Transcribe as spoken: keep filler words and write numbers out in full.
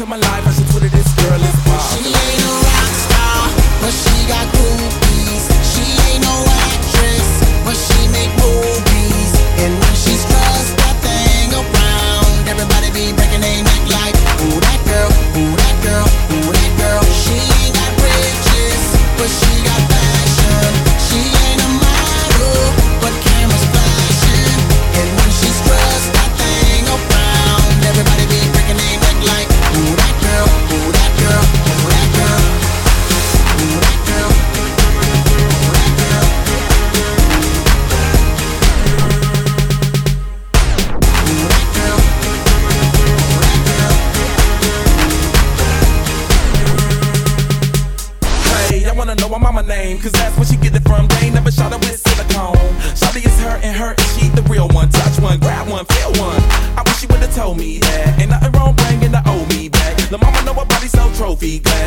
into my life. I should Twitter this girl is pop. She ain't a rock star, but she got groupies. She ain't no actress, but she make movies. And when she's stressed that thing around, everybody be breaking their neck like, ooh, that girl, ooh, that girl, ooh, that girl. She ain't got riches, but she got fashion. She ain't a model, but cameras flashing. And when she's stressed that thing around, everybody be breaking their neck like, ooh, that girl, ooh, that girl, ooh, that girl. Ooh, that girl, ooh, that girl. Ooh, that girl, ooh, that girl. Hey, I wanna know my mama name, cause that's where she get it from. They ain't never shot her with silicone. Shawty is her and her, and she the real one. Touch one, grab one, feel one. I wish she would've told me that. Ain't nothing wrong bringing the old me back. The mama know her body so trophy glass.